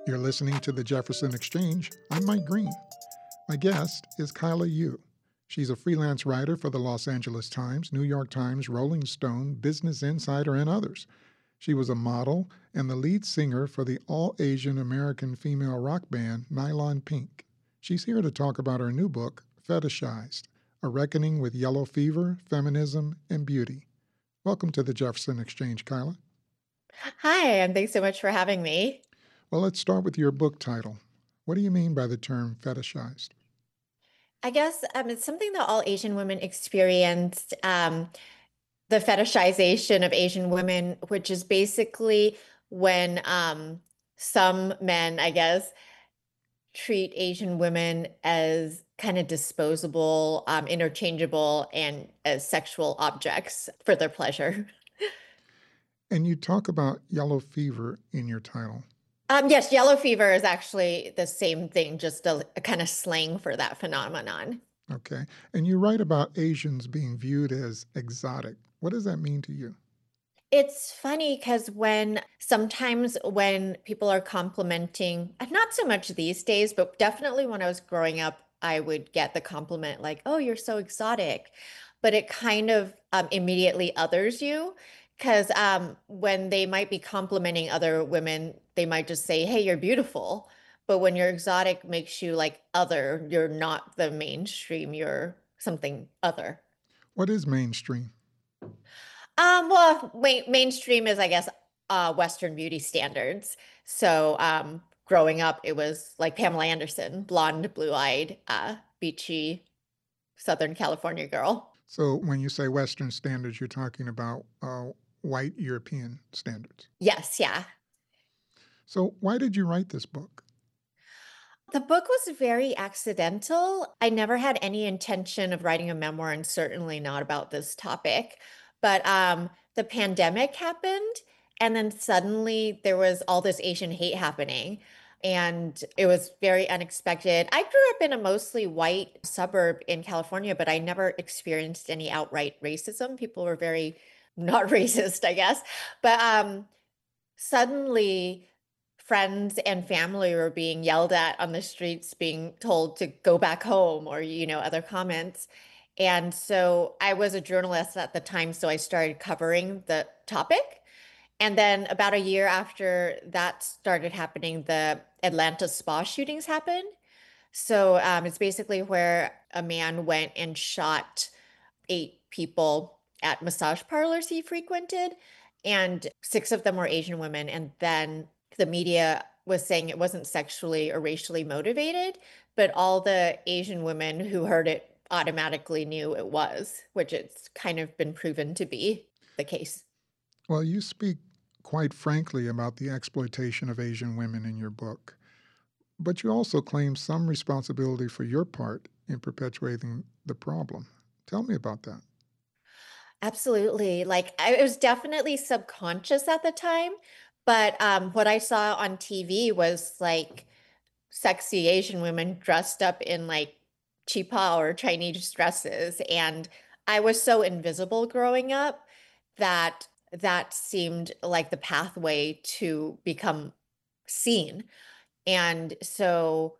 You're listening to the Jefferson Exchange. I'm Mike Green. My guest is Kyla Yu. She's a freelance writer for the Los Angeles Times, New York Times, Rolling Stone, Business Insider, and others. She was a model and the lead singer for the all-Asian American female rock band Nylon Pink. She's here to talk about her new book, Fetishized, A Reckoning with Yellow Fever, Feminism, and Beauty. Welcome to the Jefferson Exchange, Kyla. Hi, and thanks so much for having me. Well, let's start with your book title. What do you mean by the term fetishized? I guess it's something that all Asian women experienced, the fetishization of Asian women, which is basically when some men, I guess, treat Asian women as kind of disposable, interchangeable, and as sexual objects for their pleasure. And you talk about yellow fever in your title. Yes, yellow fever is actually the same thing, just a kind of slang for that phenomenon. Okay. And you write about Asians being viewed as exotic. What does that mean to you? It's funny because sometimes when people are complimenting, not so much these days, but definitely when I was growing up, I would get the compliment like, "Oh, you're so exotic," but it kind of immediately others you because when they might be complimenting other women, they might just say, "Hey, you're beautiful," but when you're exotic, makes you like other. You're not the mainstream. You're something other. What is mainstream? Well, mainstream is, I guess, Western beauty standards. So, growing up, it was like Pamela Anderson, blonde, blue-eyed, beachy Southern California girl. So when you say Western standards, you're talking about white European standards. Yes, yeah. So why did you write this book? The book was very accidental. I never had any intention of writing a memoir, and certainly not about this topic. But the pandemic happened, and then suddenly there was all this Asian hate happening. And it was very unexpected. I grew up in a mostly white suburb in California, but I never experienced any outright racism. People were very not racist, I guess. But suddenly friends and family were being yelled at on the streets, being told to go back home or, other comments. And so I was a journalist at the time, so I started covering the topic. And then about a year after that started happening, the Atlanta spa shootings happened. So it's basically where a man went and shot 8 people at massage parlors he frequented, and 6 of them were Asian women. And then the media was saying it wasn't sexually or racially motivated, but all the Asian women who heard it automatically knew it was, which it's kind of been proven to be the case. Well, you speak quite frankly about the exploitation of Asian women in your book, but you also claim some responsibility for your part in perpetuating the problem. Tell me about that. Absolutely. Like it was definitely subconscious at the time, but what I saw on TV was like sexy Asian women dressed up in like chipa or Chinese dresses. And I was so invisible growing up that that seemed like the pathway to become seen. And so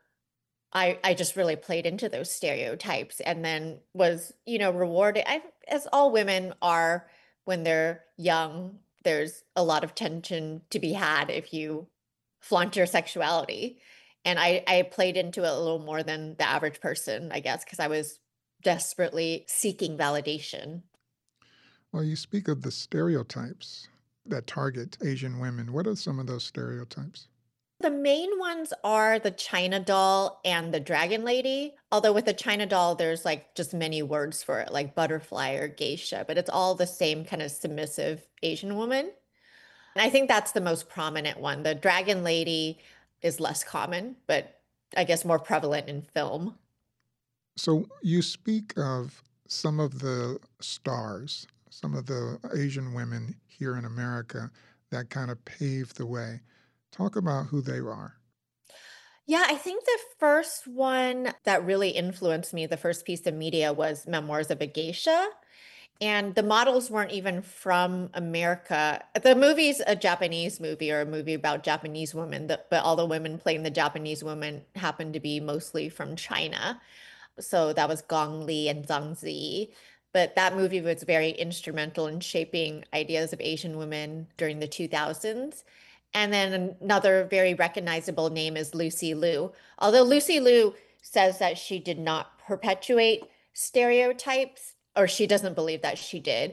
I just really played into those stereotypes and then was, rewarded. As all women are when they're young, there's a lot of tension to be had if you flaunt your sexuality. And I played into it a little more than the average person, I guess, because I was desperately seeking validation. Well, you speak of the stereotypes that target Asian women. What are some of those stereotypes? The main ones are the China doll and the dragon lady. Although with the China doll, there's like just many words for it, like butterfly or geisha, but it's all the same kind of submissive Asian woman. And I think that's the most prominent one. The dragon lady is less common, but I guess more prevalent in film. So you speak of some of the stars, some of the Asian women here in America that kind of paved the way. Talk about who they are. Yeah, I think the first one that really influenced me, the first piece of media was Memoirs of a Geisha. And the models weren't even from America. The movie's a Japanese movie or a movie about Japanese women, but all the women playing the Japanese women happened to be mostly from China. So that was Gong Li and Zhang Zi. But that movie was very instrumental in shaping ideas of Asian women during the 2000s. And then another very recognizable name is Lucy Liu. Although Lucy Liu says that she did not perpetuate stereotypes, or she doesn't believe that she did.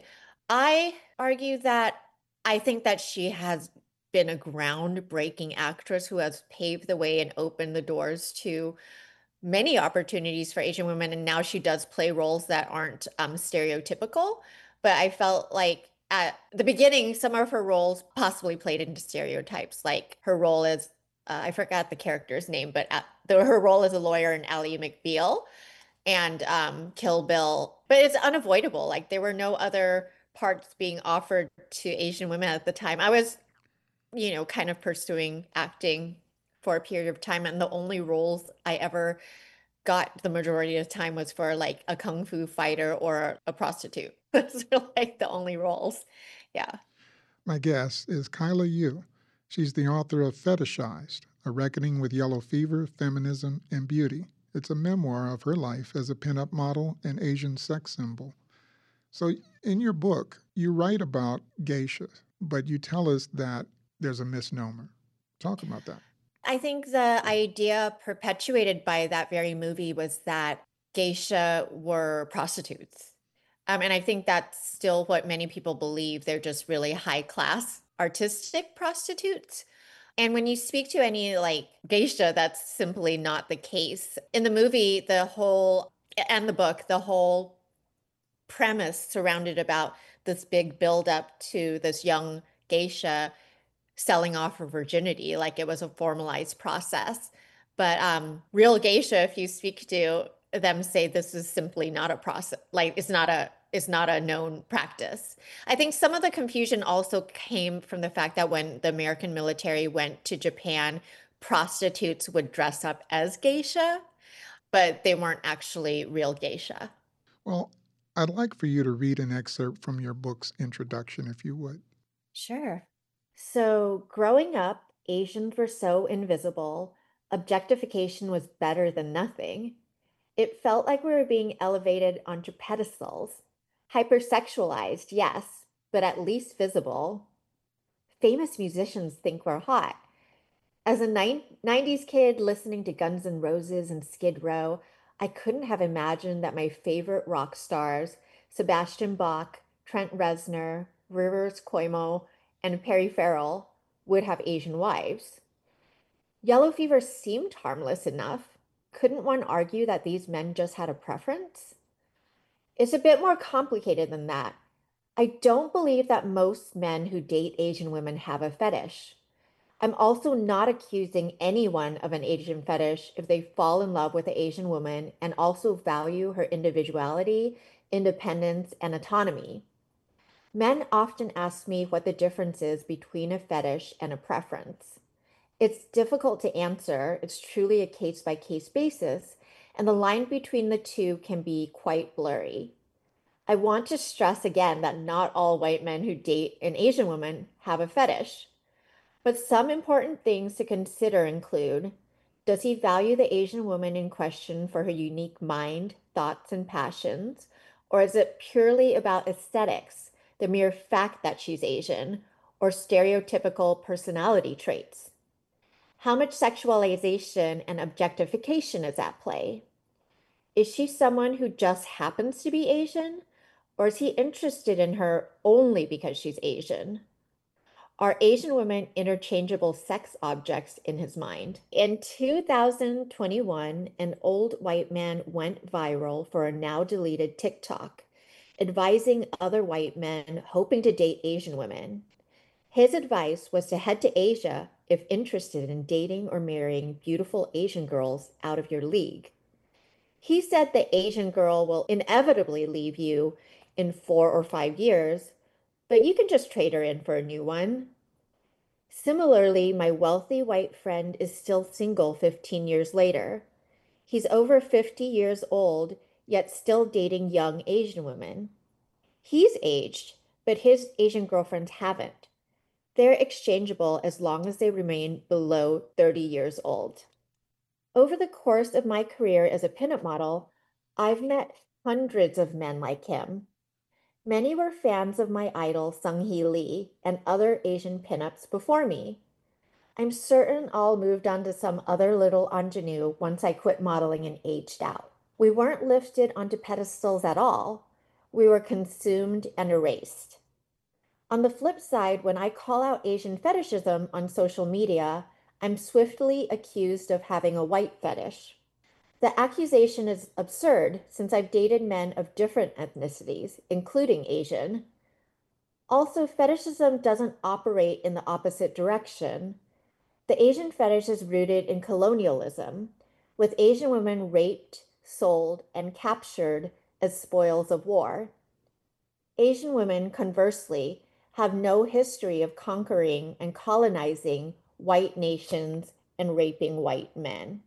I argue that I think that she has been a groundbreaking actress who has paved the way and opened the doors to many opportunities for Asian women, and now she does play roles that aren't stereotypical. But I felt like at the beginning, some of her roles possibly played into stereotypes, like her role as I forgot the character's name, but her role as a lawyer in Ally McBeal and Kill Bill. But it's unavoidable. Like there were no other parts being offered to Asian women at the time. I was, kind of pursuing acting for a period of time, and the only roles I ever got the majority of the time was for like a kung fu fighter or a prostitute. Those are like the only roles. Yeah. My guest is Kyla Yu. She's the author of Fetishized, A Reckoning with Yellow Fever, Feminism, and Beauty. It's a memoir of her life as a pinup model and Asian sex symbol. So, in your book, you write about geisha, but you tell us that there's a misnomer. Talk about that. I think the idea perpetuated by that very movie was that geisha were prostitutes. And I think that's still what many people believe. They're just really high class artistic prostitutes. And when you speak to any like geisha, that's simply not the case. In the movie, and the book, the whole premise surrounded about this big buildup to this young geisha selling off her virginity, like it was a formalized process. But real geisha, if you speak to them, say this is simply not a process, like it's not a known practice. I think some of the confusion also came from the fact that when the American military went to Japan, prostitutes would dress up as geisha, but they weren't actually real geisha. Well, I'd like for you to read an excerpt from your book's introduction, if you would. Sure. So, growing up, Asians were so invisible, objectification was better than nothing. It felt like we were being elevated onto pedestals. Hypersexualized, yes, but at least visible. Famous musicians think we're hot. As a 90s kid listening to Guns N' Roses and Skid Row, I couldn't have imagined that my favorite rock stars, Sebastian Bach, Trent Reznor, Rivers Cuomo, and Perry Farrell, would have Asian wives. Yellow fever seemed harmless enough. Couldn't one argue that these men just had a preference? It's a bit more complicated than that. I don't believe that most men who date Asian women have a fetish. I'm also not accusing anyone of an Asian fetish if they fall in love with an Asian woman and also value her individuality, independence, and autonomy. Men often ask me what the difference is between a fetish and a preference. It's difficult to answer, it's truly a case by case basis, and the line between the two can be quite blurry. I want to stress again that not all white men who date an Asian woman have a fetish. But some important things to consider include: does he value the Asian woman in question for her unique mind, thoughts, and passions? Or is it purely about aesthetics, the mere fact that she's Asian, or stereotypical personality traits? How much sexualization and objectification is at play? Is she someone who just happens to be Asian? Or is he interested in her only because she's Asian? Are Asian women interchangeable sex objects in his mind? In 2021, an old white man went viral for a now deleted TikTok, advising other white men hoping to date Asian women. His advice was to head to Asia if interested in dating or marrying beautiful Asian girls out of your league. He said the Asian girl will inevitably leave you in 4 or 5 years, but you can just trade her in for a new one. Similarly, my wealthy white friend is still single 15 years later. He's over 50 years old, yet still dating young Asian women. He's aged, but his Asian girlfriends haven't. They're exchangeable as long as they remain below 30 years old. Over the course of my career as a pinup model, I've met hundreds of men like him. Many were fans of my idol Sung Hee Lee and other Asian pinups before me. I'm certain all moved on to some other little ingenue once I quit modeling and aged out. We weren't lifted onto pedestals at all. We were consumed and erased. On the flip side, when I call out Asian fetishism on social media, I'm swiftly accused of having a white fetish. The accusation is absurd since I've dated men of different ethnicities, including Asian. Also, fetishism doesn't operate in the opposite direction. The Asian fetish is rooted in colonialism, with Asian women raped, sold, and captured as spoils of war. Asian women, conversely, have no history of conquering and colonizing white nations and raping white men.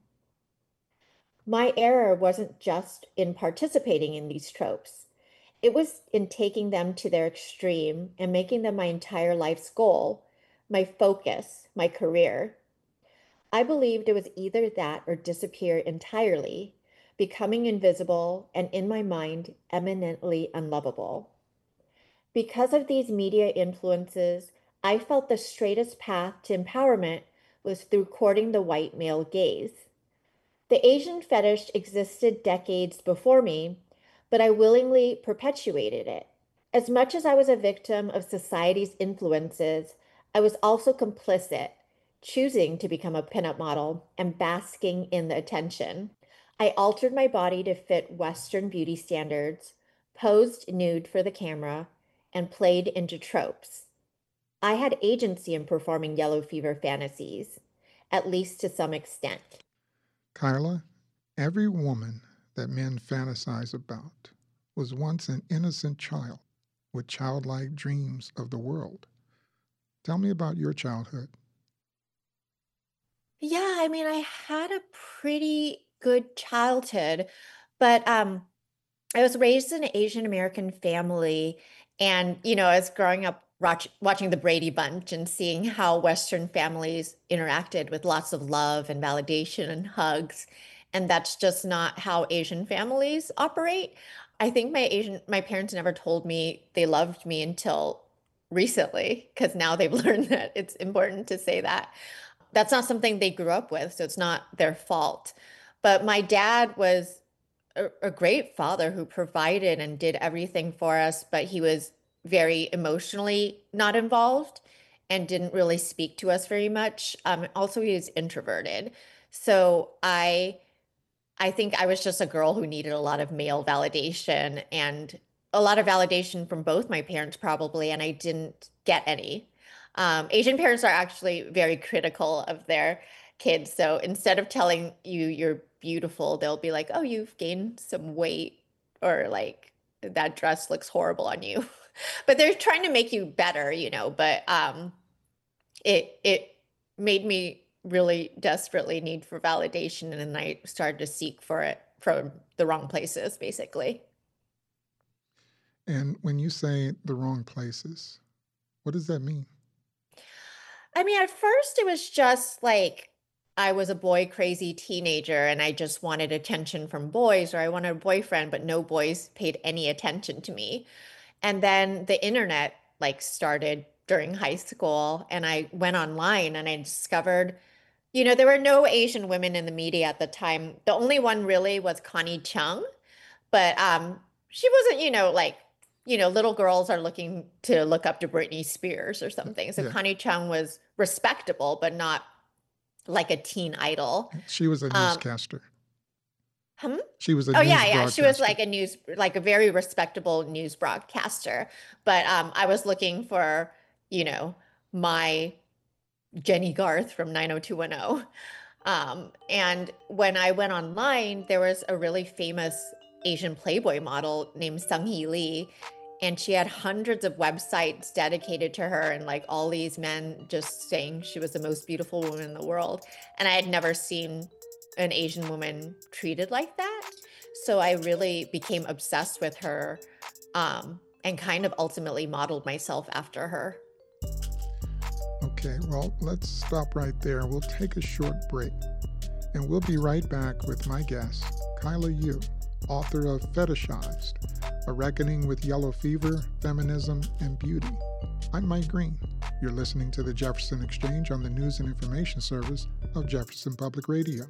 My error wasn't just in participating in these tropes. It was in taking them to their extreme and making them my entire life's goal, my focus, my career. I believed it was either that or disappear entirely, becoming invisible and in my mind eminently unlovable. Because of these media influences, I felt the straightest path to empowerment was through courting the white male gaze. The Asian fetish existed decades before me, but I willingly perpetuated it. As much as I was a victim of society's influences, I was also complicit, choosing to become a pinup model and basking in the attention. I altered my body to fit Western beauty standards, posed nude for the camera, and played into tropes. I had agency in performing yellow fever fantasies, at least to some extent. Kyla, every woman that men fantasize about was once an innocent child with childlike dreams of the world. Tell me about your childhood. Yeah, I mean, I had a pretty good childhood, but I was raised in an Asian American family, and I was growing up watching the Brady Bunch and seeing how Western families interacted with lots of love and validation and hugs, and that's just not how Asian families operate. I think my parents never told me they loved me until recently, because now they've learned that it's important to say that. That's not something they grew up with, so it's not their fault. But my dad was a great father who provided and did everything for us, but he was very emotionally not involved and didn't really speak to us very much. Also, he was introverted. So I think I was just a girl who needed a lot of male validation and a lot of validation from both my parents, probably, and I didn't get any. Asian parents are actually very critical of their kids. So instead of telling you you're beautiful, they'll be like, oh, you've gained some weight, or like, that dress looks horrible on you. But they're trying to make you better, but it made me really desperately need for validation, and then I started to seek for it from the wrong places, basically. And when you say the wrong places, what does that mean? I mean, at first it was just like I was a boy crazy teenager and I just wanted attention from boys, or I wanted a boyfriend, but no boys paid any attention to me. And then the internet like started during high school, and I went online and I discovered, there were no Asian women in the media at the time. The only one really was Connie Chung, but she wasn't, like, little girls are looking to look up to Britney Spears or something. So Yeah, Connie Chung was respectable, but not like a teen idol. she was a Um, newscaster. hmm? She was a Oh yeah, news yeah. She was broadcaster. like a very respectable news broadcaster. But I was looking for, you know, my Jenny Garth from 90210. And when I went online, there was a really famous Asian Playboy model named Sung Hee Lee, and she had hundreds of websites dedicated to her, and like all these men just saying she was the most beautiful woman in the world. And I had never seen an Asian woman treated like that. So I really became obsessed with her. and kind of ultimately modeled myself after her. Okay, well, let's stop right there. We'll take a short break, and we'll be right back with my guest, Kyla Yu, author of Fetishized, A Reckoning with Yellow Fever, Feminism, and Beauty. I'm Mike Green. You're listening to the Jefferson Exchange on the News and Information Service of Jefferson Public Radio.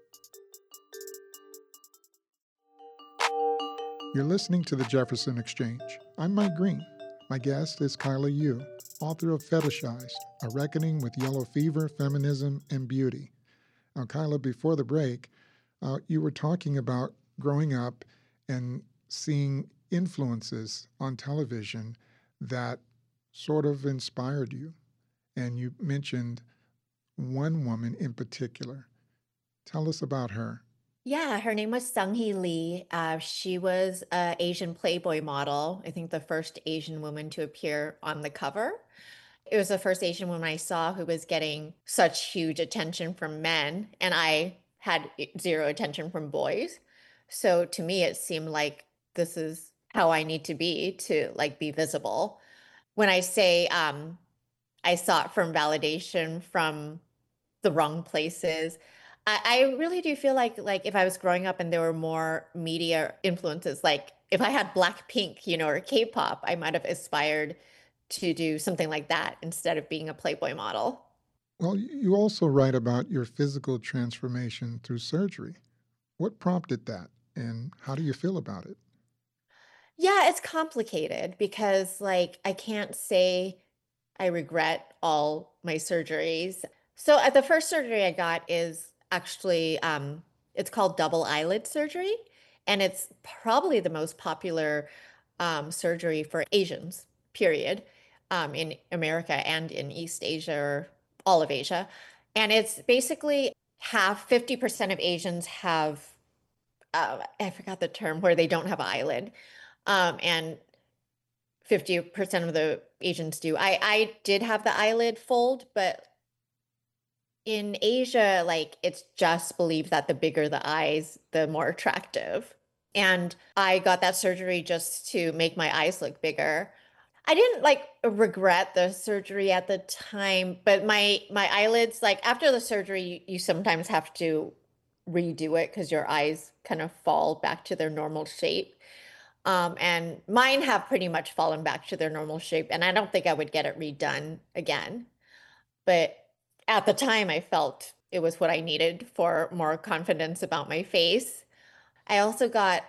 You're listening to the Jefferson Exchange. I'm Mike Green. My guest is Kyla Yu, author of Fetishized, A Reckoning with Yellow Fever, Feminism, and Beauty. Now, Kyla, before the break, you were talking about growing up and seeing influences on television that sort of inspired you. And you mentioned one woman in particular. Tell us about her. Yeah, her name was Sung-hee Lee. She was an Asian Playboy model, I think the first Asian woman to appear on the cover. It was the first Asian woman I saw who was getting such huge attention from men, and I had zero attention from boys. So to me, it seemed like this is how I need to be to like be visible. When I say I sought from validation from the wrong places. I really do feel like if I was growing up and there were more media influences, like if I had Blackpink, or K-pop, I might have aspired to do something like that instead of being a Playboy model. Well, you also write about your physical transformation through surgery. What prompted that, and how do you feel about it? Yeah, it's complicated because like I can't say I regret all my surgeries. So at the first surgery I got is actually it's called double eyelid surgery, and it's probably the most popular surgery for Asians, period, in America and in East Asia or all of Asia. And it's basically half, 50% of Asians have I forgot the term where they don't have an eyelid. And 50% of the Asians do. I did have the eyelid fold, but in Asia, like it's just believed that the bigger the eyes, the more attractive. And I got that surgery just to make my eyes look bigger. I didn't like regret the surgery at the time, but my eyelids, like after the surgery, you sometimes have to redo it because your eyes kind of fall back to their normal shape. And mine have pretty much fallen back to their normal shape, and I don't think I would get it redone again. But at the time, I felt it was what I needed for more confidence about my face. I also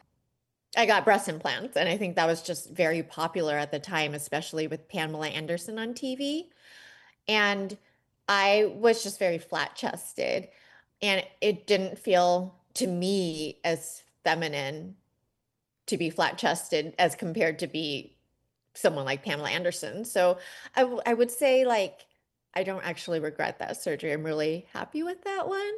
got breast implants, and I think that was just very popular at the time, especially with Pamela Anderson on TV. And I was just very flat chested, and it didn't feel to me as feminine to be flat chested as compared to be someone like Pamela Anderson. So I would say like I don't actually regret that surgery. I'm really happy with that one.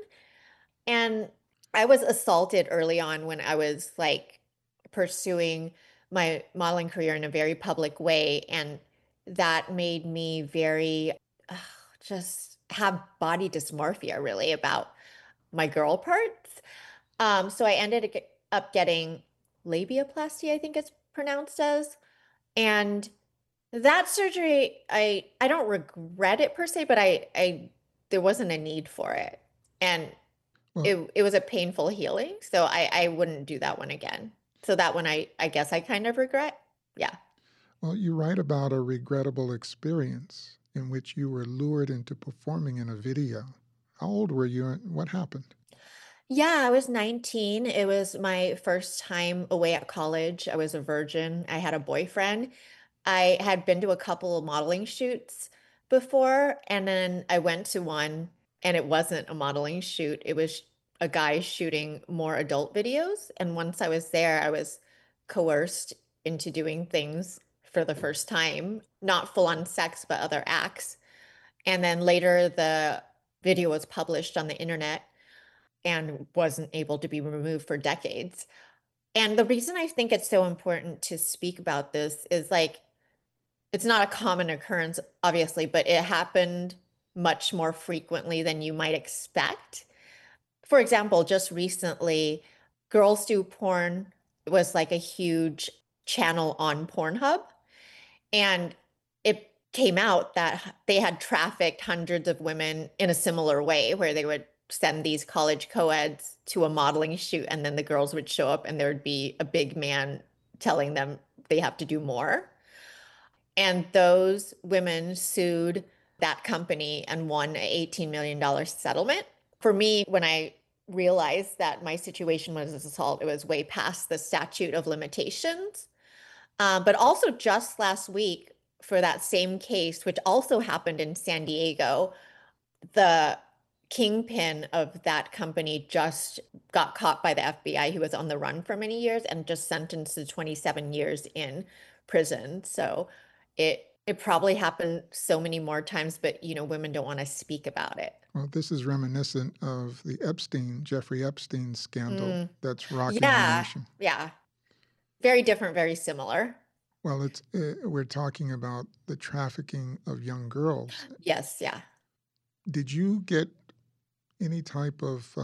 And I was assaulted early on when I was like pursuing my modeling career in a very public way. And that made me very uh, just have body dysmorphia really about my girl parts. So I ended up getting labiaplasty, I think it's pronounced as. And that surgery, I don't regret it per se, but I there wasn't a need for it. And Well, it was a painful healing, so I wouldn't do that one again. So that one I guess I kind of regret. Yeah. well, you write about a regrettable experience in which you were lured into performing in a video. How old were you and what happened? Yeah, I was 19. It was my first time away at college. I was a virgin. I had a boyfriend. I had been to a couple of modeling shoots before, and then I went to one, and it wasn't a modeling shoot. It was a guy shooting more adult videos. And once I was there, I was coerced into doing things for the first time, not full on sex, but other acts. And then later, the video was published on the internet and wasn't able to be removed for decades. And the reason I think it's so important to speak about this is like, it's not a common occurrence, obviously, but it happened much more frequently than you might expect. For example, just recently, Girls Do Porn was like a huge channel on Pornhub. And it came out that they had trafficked hundreds of women in a similar way, where they would send these college co-eds to a modeling shoot, and then the girls would show up and there would be a big man telling them they have to do more. And those women sued that company and won an $18 million settlement. For me, when I realized that my situation was assault, it was way past the statute of limitations. But also just last week, for that same case, which also happened in San Diego, the kingpin of that company just got caught by the FBI. He was on the run for many years and just sentenced to 27 years in prison. So it probably happened so many more times, but women don't want to speak about it. Well, this is reminiscent of the Jeffrey Epstein scandal Mm, that's rocking our yeah, nation. yeah. Very different, very similar. Well, we're talking about the trafficking of young girls. Yes, yeah. Did you get any type of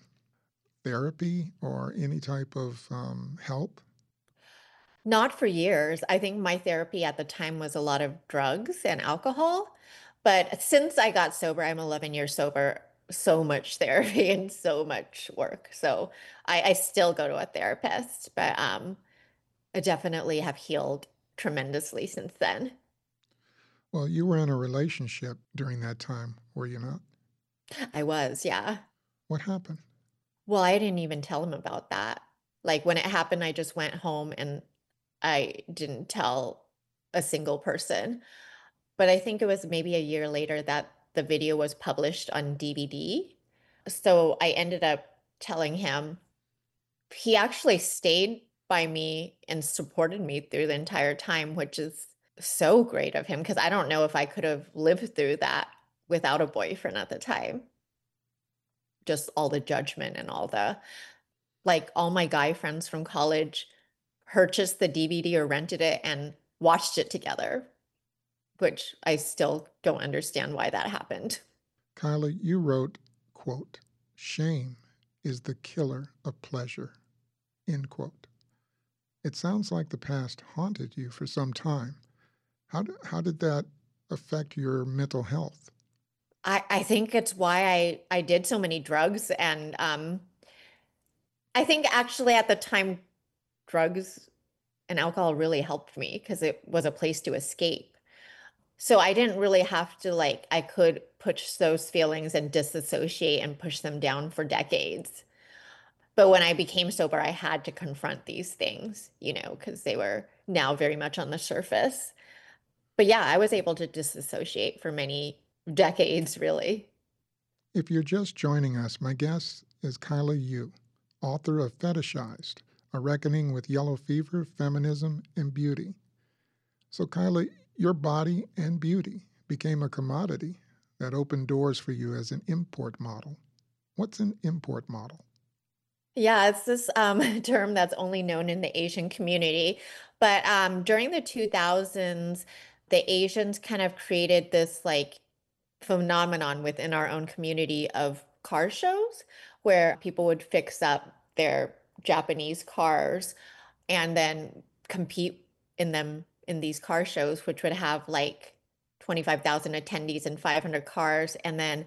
therapy or any type of help? Not for years. I think my therapy at the time was a lot of drugs and alcohol. But since I got sober, I'm 11 years sober, so much therapy and so much work. So I still go to a therapist, but I definitely have healed tremendously since then. Well, you were in a relationship during that time, were you not? I was, yeah. What happened? Well, I didn't even tell him about that. Like when it happened, I just went home and I didn't tell a single person. But I think it was maybe a year later that the video was published on DVD. So I ended up telling him. He actually stayed by me and supported me through the entire time, which is so great of him because I don't know if I could have lived through that without a boyfriend at the time. Just all the judgment and all my guy friends from college purchased the DVD or rented it and watched it together, which I still don't understand why that happened. Kyla, you wrote, quote, "Shame is the killer of pleasure," end quote. It sounds like the past haunted you for some time. How did that affect your mental health? I think it's why I did so many drugs. And I think actually at the time, drugs and alcohol really helped me because it was a place to escape. So I didn't really have to, like, I could push those feelings and disassociate and push them down for decades. But when I became sober, I had to confront these things, because they were now very much on the surface. But yeah, I was able to disassociate for many decades, really. If you're just joining us, my guest is Kyla Yu, author of Fetishized, A Reckoning with Yellow Fever, Feminism, and Beauty. So, Kyla, your body and beauty became a commodity that opened doors for you as an import model. What's an import model? Yeah, it's this term that's only known in the Asian community. But during the 2000s, the Asians kind of created this like phenomenon within our own community of car shows where people would fix up their Japanese cars and then compete in them in these car shows, which would have like 25,000 attendees and 500 cars. And then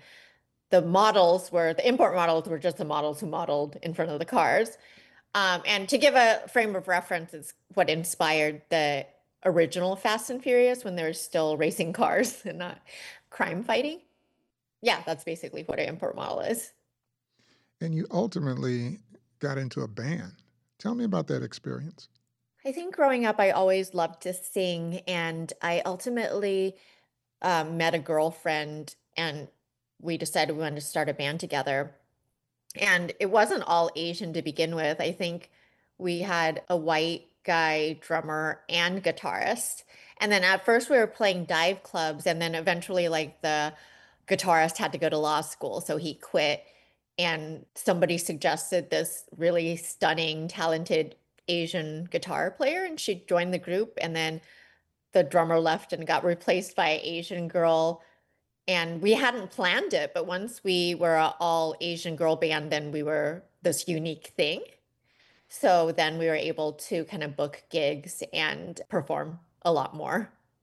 the import models were just the models who modeled in front of the cars. And to give a frame of reference, it's what inspired the original Fast and Furious when they're still racing cars and not crime fighting. Yeah, that's basically what an import model is. And you ultimately got into a band. Tell me about that experience. I think growing up, I always loved to sing, and I ultimately met a girlfriend, and we decided we wanted to start a band together. And it wasn't all Asian to begin with. I think we had a white guy drummer and guitarist. And then at first we were playing dive clubs, and then eventually like the guitarist had to go to law school, so he quit. And somebody suggested this really stunning, talented Asian guitar player, and she joined the group. And then the drummer left and got replaced by an Asian girl, and we hadn't planned it, but once we were a all Asian girl band, then we were this unique thing. So then we were able to kind of book gigs and perform a lot more.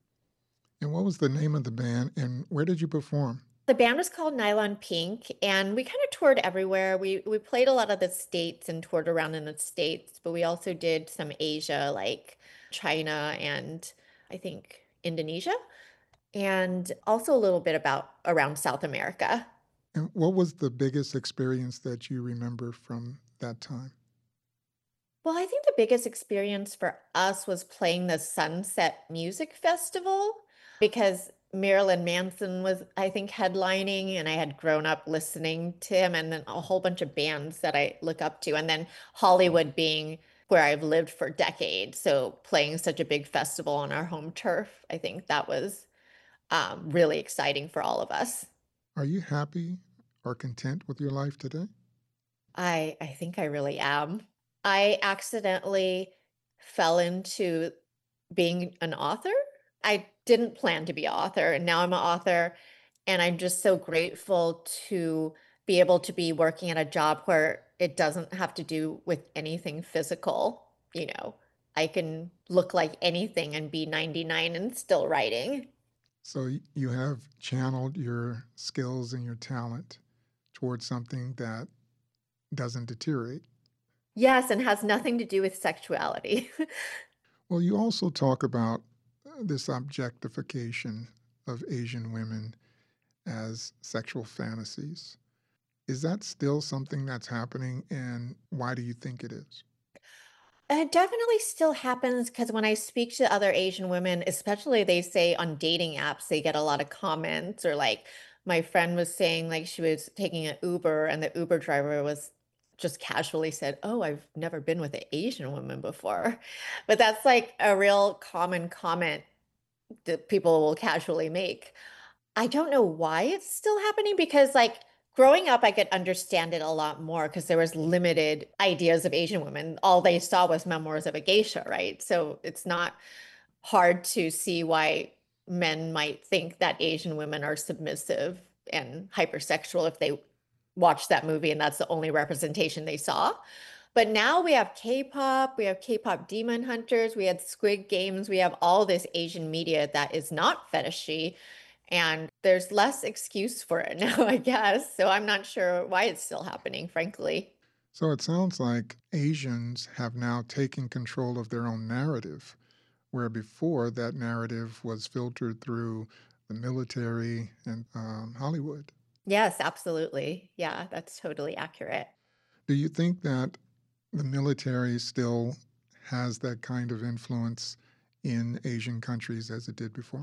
And what was the name of the band and where did you perform? The band was called Nylon Pink, and we kind of toured everywhere. We played a lot of the states and toured around in the states, but we also did some Asia, like China and I think Indonesia, and also a little bit about around South America. And what was the biggest experience that you remember from that time? Well, I think the biggest experience for us was playing the Sunset Music Festival because Marilyn Manson was, I think, headlining, and I had grown up listening to him, and then a whole bunch of bands that I look up to, and then Hollywood being where I've lived for decades. So playing such a big festival on our home turf, I think that was really exciting for all of us. Are you happy or content with your life today? I think I really am. I accidentally fell into being an author. I didn't plan to be an author, and now I'm an author, and I'm just so grateful to be able to be working at a job where it doesn't have to do with anything physical. I can look like anything and be 99 and still writing. So you have channeled your skills and your talent towards something that doesn't deteriorate. Yes, and has nothing to do with sexuality. Well, you also talk about this objectification of Asian women as sexual fantasies. Is that still something that's happening, and why do you think it is? It definitely still happens because when I speak to other Asian women, especially they say on dating apps, they get a lot of comments, or like my friend was saying, like she was taking an Uber and the Uber driver was just casually said, "Oh, I've never been with an Asian woman before." But that's like a real common comment that people will casually make. I don't know why it's still happening because, like, growing up, I could understand it a lot more because there was limited ideas of Asian women. All they saw was memoirs of a geisha, right? So it's not hard to see why men might think that Asian women are submissive and hypersexual if they watched that movie and that's the only representation they saw. But now we have K-pop, we have K-pop Demon Hunters, we had Squid Games, we have all this Asian media that is not fetishy, and there's less excuse for it now, I guess. So I'm not sure why it's still happening, frankly. So it sounds like Asians have now taken control of their own narrative, where before that narrative was filtered through the military and Hollywood. Yes, absolutely. Yeah, that's totally accurate. Do you think that the military still has that kind of influence in Asian countries as it did before?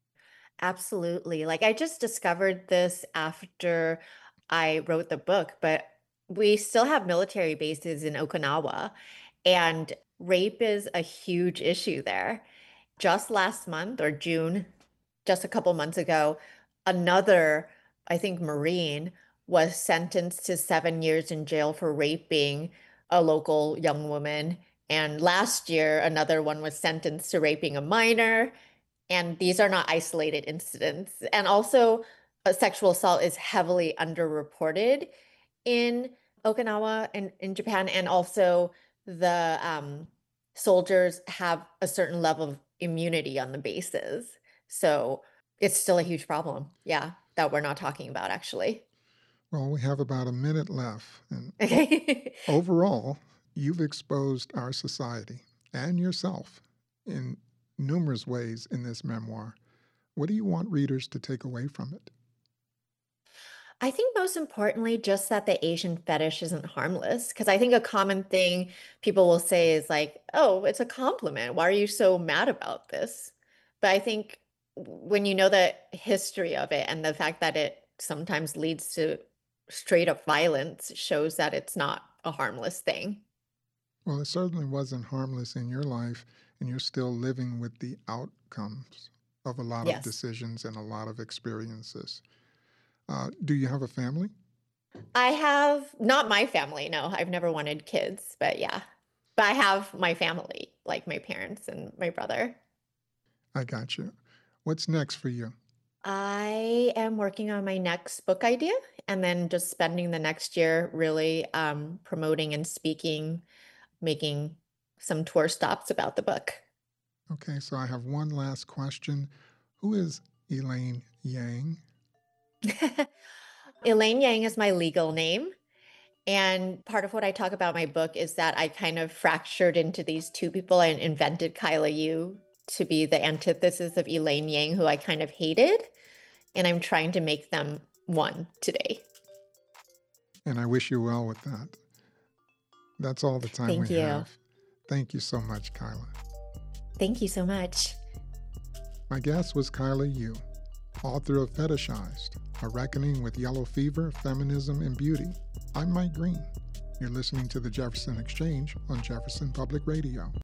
Absolutely. Like I just discovered this after I wrote the book, but we still have military bases in Okinawa, and rape is a huge issue there. Just last month or June, just a couple months ago, another, I think, Marine was sentenced to 7 years in jail for raping a local young woman. And last year, another one was sentenced to raping a minor. And these are not isolated incidents. And also, sexual assault is heavily underreported in Okinawa and in Japan. And also, the soldiers have a certain level of immunity on the bases. So it's still a huge problem. Yeah, that we're not talking about, actually. Well, we have about a minute left. And Okay. overall, you've exposed our society and yourself in numerous ways in this memoir. What do you want readers to take away from it? I think most importantly, just that the Asian fetish isn't harmless. Because I think a common thing people will say is like, oh, it's a compliment. Why are you so mad about this? But I think when you know the history of it and the fact that it sometimes leads to straight up violence shows that it's not a harmless thing. Well, it certainly wasn't harmless in your life, and you're still living with the outcomes of a lot of Yes. decisions and a lot of experiences. Do you have a family? I have not my family. No, I've never wanted kids, but yeah. But I have my family, like my parents and my brother. I got you. What's next for you? I am working on my next book idea and then just spending the next year really promoting and speaking, making some tour stops about the book. Okay, so I have one last question. Who is Elaine Yang? Elaine Yang is my legal name. And part of what I talk about in my book is that I kind of fractured into these two people and invented Kyla Yu to be the antithesis of Elaine Yang, who I kind of hated. And I'm trying to make them one today. And I wish you well with that. That's all the time Thank we you. have. Thank you so much, Kyla. Thank you so much. My guest was Kyla Yu, author of Fetishized, A Reckoning with Yellow Fever, Feminism, and Beauty. I'm Mike Green. You're listening to the Jefferson Exchange on Jefferson Public Radio.